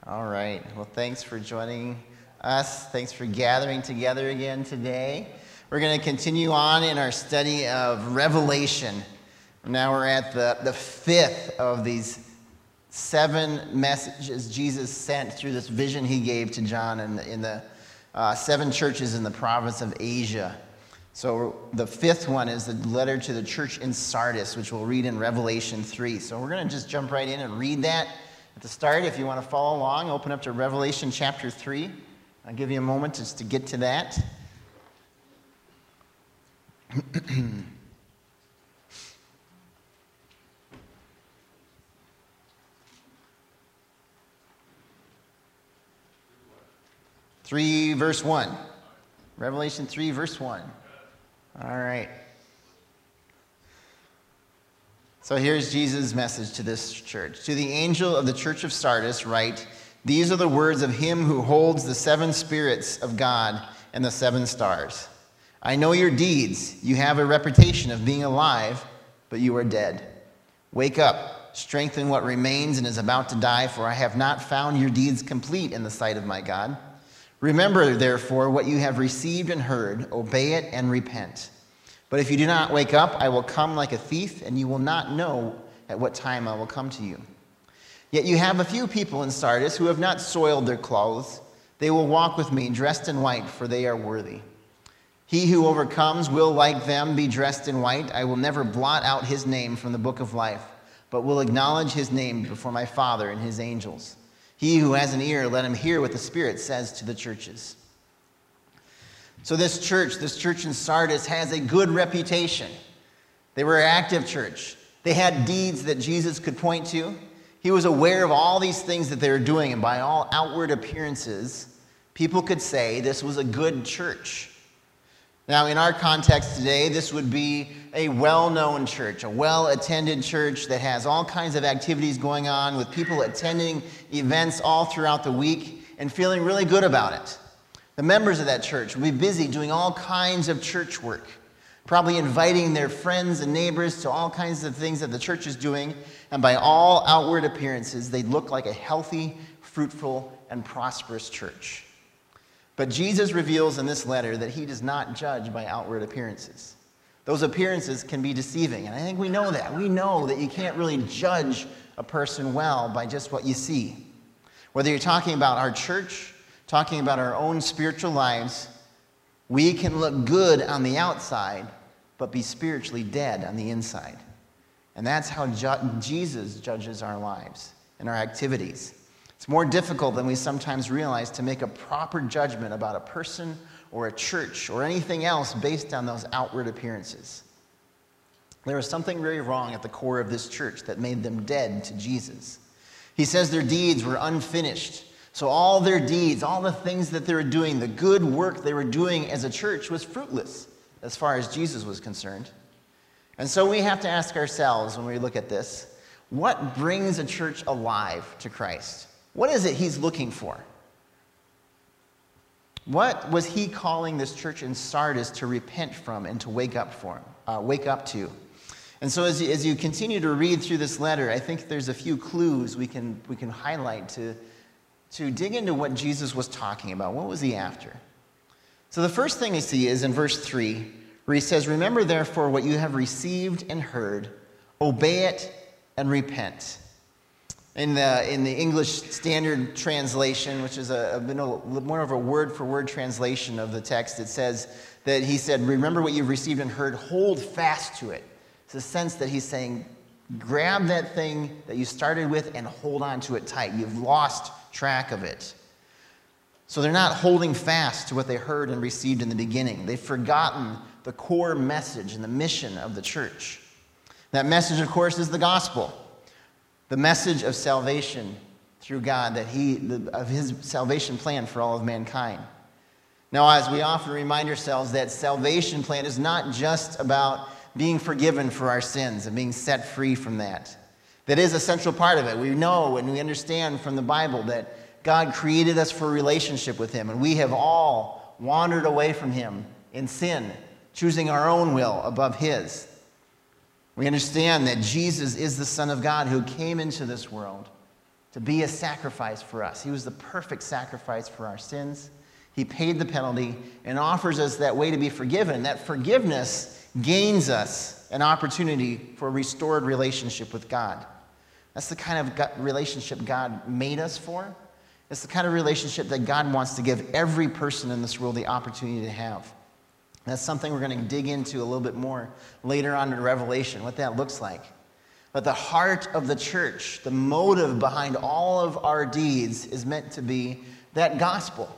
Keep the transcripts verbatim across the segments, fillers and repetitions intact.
All right. Well, thanks for joining us. Thanks for gathering together again today. We're going to continue on in our study of Revelation. Now we're at the, the fifth of these seven messages Jesus sent through this vision he gave to John in the, in the uh, seven churches in the province of Asia. So the fifth one is the letter to the church in Sardis, which we'll read in Revelation three. So we're going to just jump right in and read that. At the start, if you want to follow along, open up to Revelation chapter three. I'll give you a moment just to get to that. three, verse one. Revelation three, verse one. All right. So here's Jesus' message to this church. To the angel of the church of Sardis write, "These are the words of him who holds the seven spirits of God and the seven stars. I know your deeds. You have a reputation of being alive, but you are dead. Wake up, strengthen what remains and is about to die, for I have not found your deeds complete in the sight of my God. Remember, therefore, what you have received and heard, obey it and repent. But if you do not wake up, I will come like a thief, and you will not know at what time I will come to you. Yet you have a few people in Sardis who have not soiled their clothes. They will walk with me dressed in white, for they are worthy. He who overcomes will, like them, be dressed in white. I will never blot out his name from the book of life, but will acknowledge his name before my Father and his angels. He who has an ear, let him hear what the Spirit says to the churches." So this church, this church in Sardis, has a good reputation. They were an active church. They had deeds that Jesus could point to. He was aware of all these things that they were doing, and by all outward appearances, people could say this was a good church. Now, in our context today, this would be a well-known church, a well-attended church that has all kinds of activities going on with people attending events all throughout the week and feeling really good about it. The members of that church will be busy doing all kinds of church work, probably inviting their friends and neighbors to all kinds of things that the church is doing, and by all outward appearances, they look like a healthy, fruitful, and prosperous church. But Jesus reveals in this letter that he does not judge by outward appearances. Those appearances can be deceiving, and I think we know that. We know that you can't really judge a person well by just what you see. Whether you're talking about our church, talking about our own spiritual lives, we can look good on the outside, but be spiritually dead on the inside. And that's how ju- Jesus judges our lives and our activities. It's more difficult than we sometimes realize to make a proper judgment about a person or a church or anything else based on those outward appearances. There was something very wrong at the core of this church that made them dead to Jesus. He says their deeds were unfinished. So all their deeds, all the things that they were doing, the good work they were doing as a church was fruitless as far as Jesus was concerned. And so we have to ask ourselves when we look at this, what brings a church alive to Christ? What is it he's looking for? What was he calling this church in Sardis to repent from and to wake up for, uh, wake up to? And so as you, as you continue to read through this letter, I think there's a few clues we can we can highlight to to dig into what Jesus was talking about. What was he after? So the first thing I see is in verse three, where he says, "Remember therefore what you have received and heard, obey it and repent." In the, in the English Standard Translation, which is a, a more of a word-for-word translation of the text, it says that he said, "Remember what you've received and heard, hold fast to it." It's a sense that he's saying, grab that thing that you started with and hold on to it tight. You've lost track of it. So they're not holding fast to what they heard and received in the beginning. They've forgotten the core message and the mission of the church. That message, of course, is the gospel. The message of salvation through God, that he, the, of his salvation plan for all of mankind. Now, as we often remind ourselves, that salvation plan is not just about being forgiven for our sins and being set free from that. That is a central part of it. We know and we understand from the Bible that God created us for a relationship with him, and we have all wandered away from him in sin, choosing our own will above his. We understand that Jesus is the Son of God who came into this world to to be a sacrifice for us. He was the perfect sacrifice for our sins. He paid the penalty and offers us that way to be forgiven. That forgiveness gains us an opportunity for a restored relationship with God. That's the kind of relationship God made us for. It's the kind of relationship that God wants to give every person in this world the opportunity to have. That's something we're going to dig into a little bit more later on in Revelation, what that looks like. But the heart of the church, the motive behind all of our deeds is meant to be that gospel.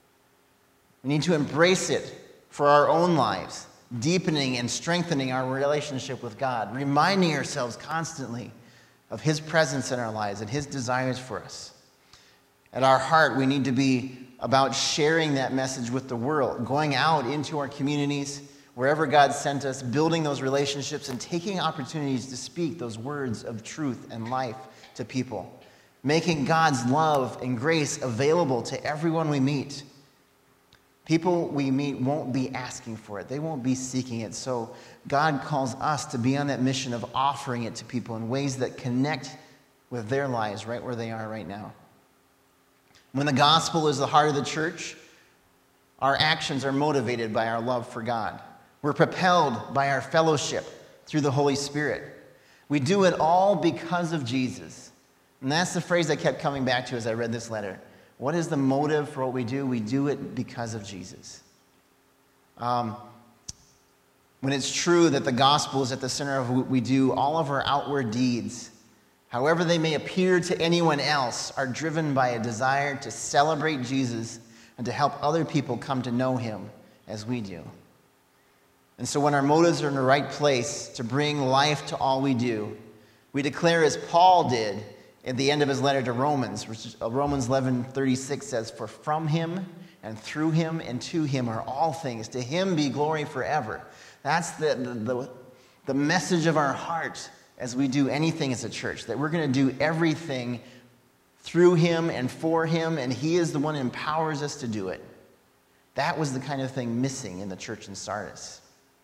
We need to embrace it for our own lives, deepening and strengthening our relationship with God, reminding ourselves constantly of His presence in our lives and His desires for us. At our heart, we need to be about sharing that message with the world, going out into our communities, wherever God sent us, building those relationships and taking opportunities to speak those words of truth and life to people, making God's love and grace available to everyone we meet. People we meet won't be asking for it. They won't be seeking it. So God calls us to be on that mission of offering it to people in ways that connect with their lives right where they are right now. When the gospel is the heart of the church, our actions are motivated by our love for God. We're propelled by our fellowship through the Holy Spirit. We do it all because of Jesus. And that's the phrase I kept coming back to as I read this letter. What is the motive for what we do? We do it because of Jesus. Um, when it's true that the gospel is at the center of what we do, all of our outward deeds, however they may appear to anyone else, are driven by a desire to celebrate Jesus and to help other people come to know Him as we do. And so when our motives are in the right place to bring life to all we do, we declare as Paul did at the end of his letter to Romans, which is, uh, Romans eleven thirty-six says, "For from Him and through Him and to Him are all things. To Him be glory forever." That's the, the, the, the message of our heart as we do anything as a church, that we're going to do everything through Him and for Him, and He is the one who empowers us to do it. That was the kind of thing missing in the church in Sardis.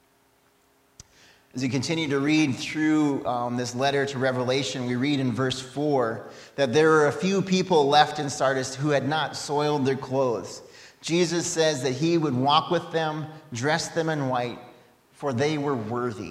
As we continue to read through um, this letter to Revelation, we read in verse four that there are a few people left in Sardis who had not soiled their clothes. Jesus says that He would walk with them, dress them in white, for they were worthy.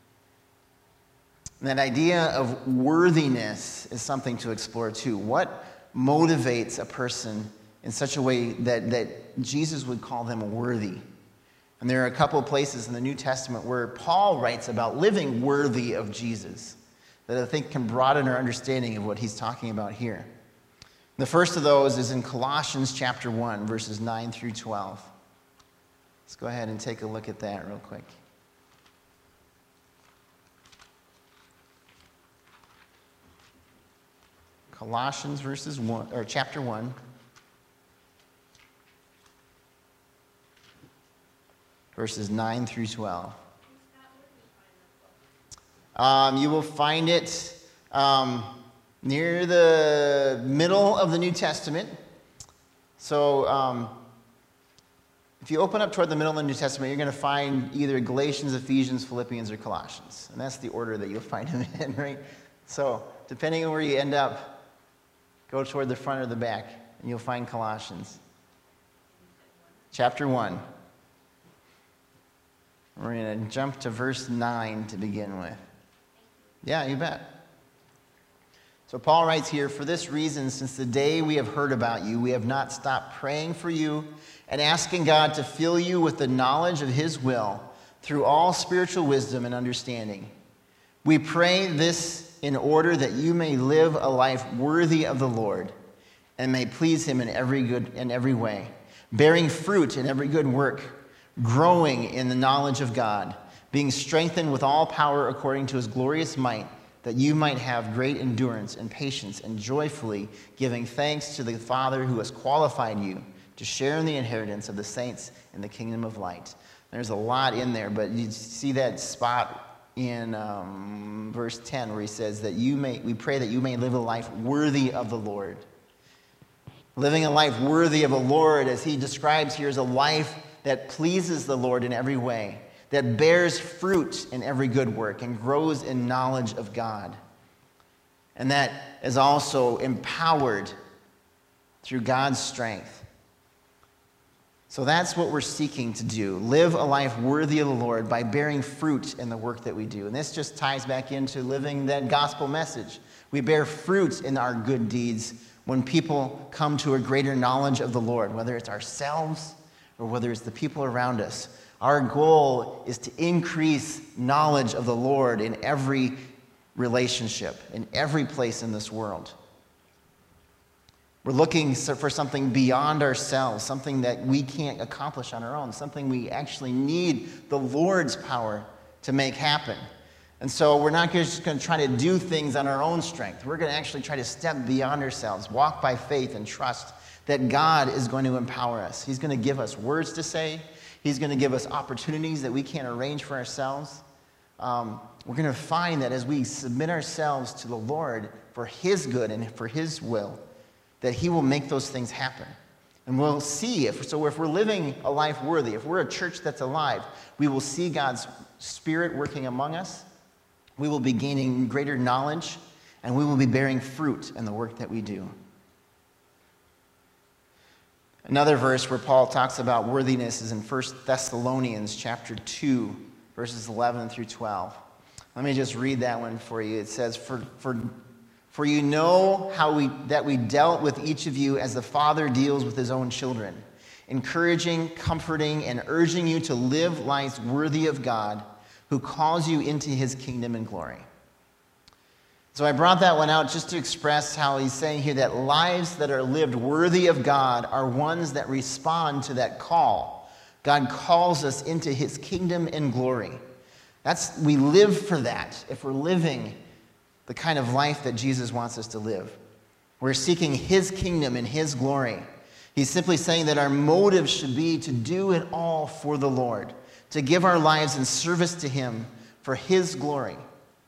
And that idea of worthiness is something to explore too. What motivates a person in such a way that, that Jesus would call them worthy? And there are a couple of places in the New Testament where Paul writes about living worthy of Jesus that I think can broaden our understanding of what he's talking about here. The first of those is in Colossians chapter one, verses nine through twelve. Let's go ahead and take a look at that real quick. Colossians verses one, or chapter one. Verses nine through twelve. Um, you will find it um, near the middle of the New Testament. So um, if you open up toward the middle of the New Testament, you're going to find either Galatians, Ephesians, Philippians, or Colossians. And that's the order that you'll find them in, right? So depending on where you end up, go toward the front or the back, and you'll find Colossians. Chapter one. We're going to jump to verse nine to begin with. Yeah, you bet. So Paul writes here, "For this reason, since the day we have heard about you, we have not stopped praying for you and asking God to fill you with the knowledge of His will through all spiritual wisdom and understanding. We pray this in order that you may live a life worthy of the Lord and may please Him in every good in every way, bearing fruit in every good work, growing in the knowledge of God, being strengthened with all power according to His glorious might, that you might have great endurance and patience, and joyfully giving thanks to the Father who has qualified you to share in the inheritance of the saints in the kingdom of light." There's a lot in there, but you see that spot in um, verse ten where he says that you may, we pray that you may live a life worthy of the Lord. Living a life worthy of the Lord, as he describes here, is a life that pleases the Lord in every way, that bears fruit in every good work and grows in knowledge of God. and that is also empowered through God's strength. So that's what we're seeking to do. Live a life worthy of the Lord by bearing fruit in the work that we do. And this just ties back into living that gospel message. We bear fruit in our good deeds when people come to a greater knowledge of the Lord, whether it's ourselves or whether it's the people around us. Our goal is to increase knowledge of the Lord in every relationship, in every place in this world. We're looking for something beyond ourselves, something that we can't accomplish on our own, something we actually need the Lord's power to make happen. And so we're not just going to try to do things on our own strength. We're going to actually try to step beyond ourselves, walk by faith and trust that God is going to empower us. He's going to give us words to say. He's going to give us opportunities that we can't arrange for ourselves. Um, we're going to find that as we submit ourselves to the Lord for His good and for His will, that He will make those things happen. And we'll see, if so if we're living a life worthy, if we're a church that's alive, we will see God's Spirit working among us. We will be gaining greater knowledge, and we will be bearing fruit in the work that we do. Another verse where Paul talks about worthiness is in First Thessalonians chapter two, verses eleven through twelve. Let me just read that one for you. It says, For, for, for you know how we that we dealt with each of you as the father deals with his own children, encouraging, comforting, and urging you to live lives worthy of God, who calls you into His kingdom and glory. So I brought that one out just to express how he's saying here that lives that are lived worthy of God are ones that respond to that call. God calls us into His kingdom and glory. That's, we live for that if we're living the kind of life that Jesus wants us to live. We're seeking His kingdom and His glory. He's simply saying that our motive should be to do it all for the Lord, to give our lives in service to Him for His glory.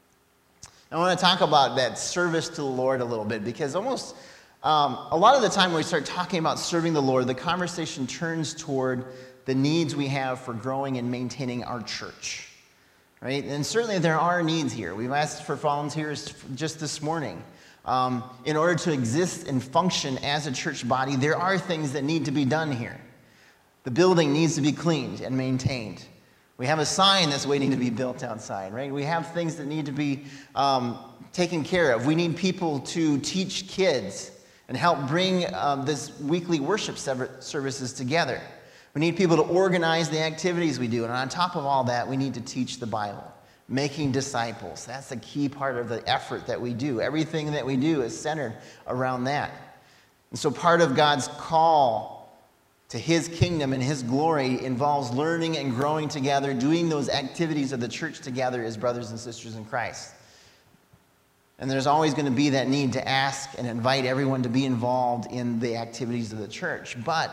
I want to talk about that service to the Lord a little bit, because almost um, a lot of the time when we start talking about serving the Lord, the conversation turns toward the needs we have for growing and maintaining our church. Right? And certainly there are needs here. We've asked for volunteers just this morning. Um, in order to exist and function as a church body, there are things that need to be done here. The building needs to be cleaned and maintained. We have a sign that's waiting to be built outside, right? We have things that need to be um, taken care of. We need people to teach kids and help bring um, this weekly worship services together. We need people to organize the activities we do. And on top of all that, we need to teach the Bible, making disciples. That's the key part of the effort that we do. Everything that we do is centered around that. And so part of God's call to His kingdom and His glory involves learning and growing together, doing those activities of the church together as brothers and sisters in Christ. And there's always going to be that need to ask and invite everyone to be involved in the activities of the church. But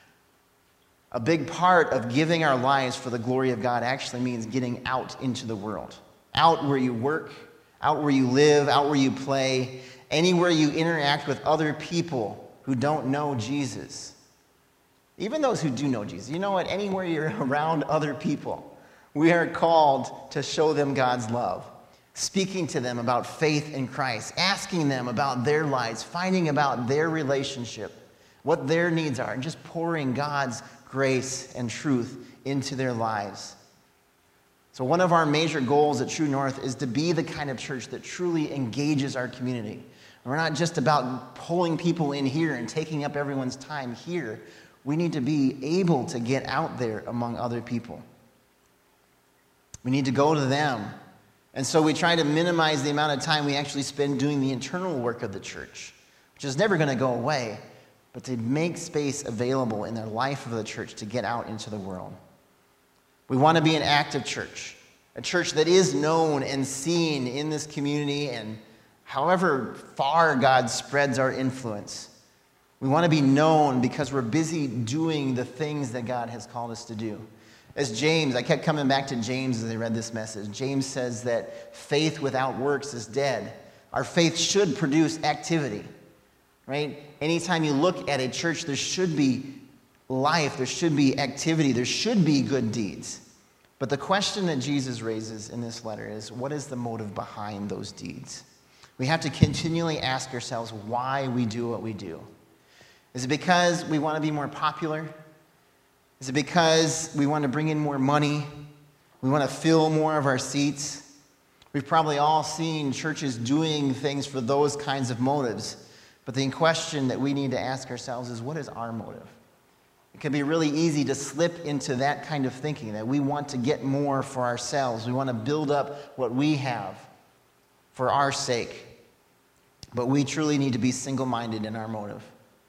a big part of giving our lives for the glory of God actually means getting out into the world. Out where you work, out where you live, out where you play, anywhere you interact with other people who don't know Jesus. Even those who do know Jesus. You know what? Anywhere you're around other people, we are called to show them God's love. Speaking to them about faith in Christ. Asking them about their lives. Finding about their relationship. What their needs are. And just pouring God's grace and truth into their lives. So one of our major goals at True North is to be the kind of church that truly engages our community. We're not just about pulling people in here and taking up everyone's time here. We need to be able to get out there among other people. We need to go to them. And so we try to minimize the amount of time we actually spend doing the internal work of the church, which is never going to go away, but to make space available in the life of the church to get out into the world. We want to be an active church, a church that is known and seen in this community, and however far God spreads our influence. We want to be known because we're busy doing the things that God has called us to do. As James, I kept coming back to James as I read this message. James says that faith without works is dead. Our faith should produce activity, right? Anytime you look at a church, there should be life, there should be activity, there should be good deeds. But the question that Jesus raises in this letter is, what is the motive behind those deeds? We have to continually ask ourselves why we do what we do. Is it because we want to be more popular? Is it because we want to bring in more money? We want to fill more of our seats? We've probably all seen churches doing things for those kinds of motives. But the question that we need to ask ourselves is, what is our motive? It can be really easy to slip into that kind of thinking, that we want to get more for ourselves. We want to build up what we have for our sake. But we truly need to be single-minded in our motive.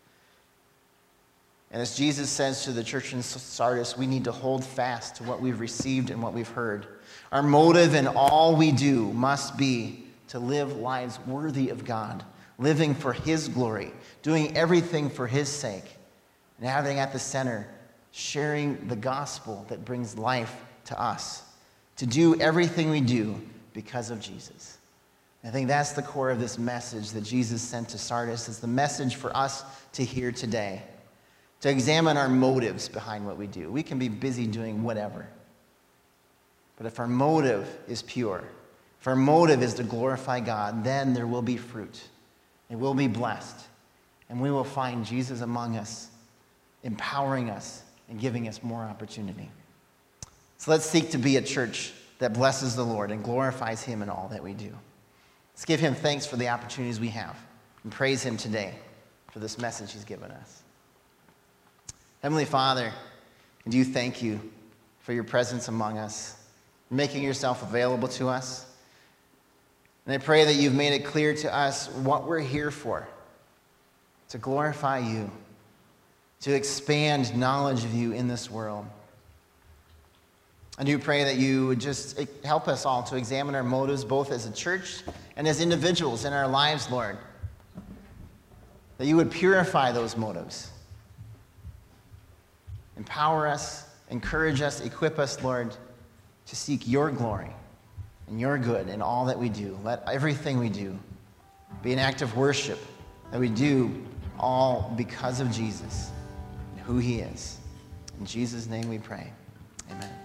And as Jesus says to the church in Sardis, we need to hold fast to what we've received and what we've heard. Our motive in all we do must be to live lives worthy of God, living for His glory, doing everything for His sake, and having at the center, sharing the gospel that brings life to us, to do everything we do because of Jesus. I think that's the core of this message that Jesus sent to Sardis. It's the message for us to hear today, to examine our motives behind what we do. We can be busy doing whatever. But if our motive is pure, if our motive is to glorify God, then there will be fruit. It will be blessed. And we will find Jesus among us, empowering us and giving us more opportunity. So let's seek to be a church that blesses the Lord and glorifies Him in all that we do. Let's give Him thanks for the opportunities we have and praise Him today for this message He's given us. Heavenly Father, and you thank you for your presence among us, making yourself available to us. And I pray that you've made it clear to us what we're here for, to glorify you, to expand knowledge of you in this world. I do pray that you would just help us all to examine our motives, both as a church and as individuals in our lives, Lord. That you would purify those motives. Empower us, encourage us, equip us, Lord, to seek your glory and your good in all that we do. Let everything we do be an act of worship, that we do all because of Jesus and who He is. In Jesus' name we pray. Amen.